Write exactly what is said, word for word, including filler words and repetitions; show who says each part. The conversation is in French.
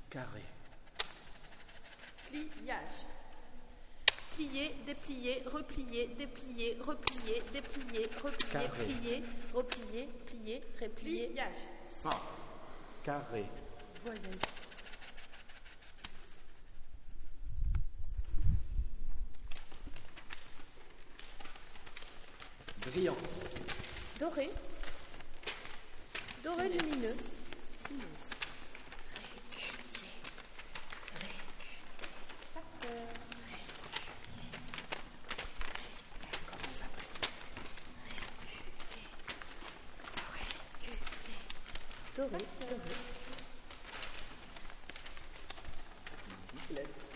Speaker 1: Carré.
Speaker 2: Pliage.
Speaker 3: Plier, déplier, replier, déplier, replier, déplier, replier,
Speaker 1: Carré.
Speaker 3: plier, replier, plier, replier.
Speaker 2: Pliage.
Speaker 1: Cent. Carré.
Speaker 2: Voyage.
Speaker 1: Brillant.
Speaker 3: Doré. Doré lumineux. Doré, doré.
Speaker 1: Bicyclette.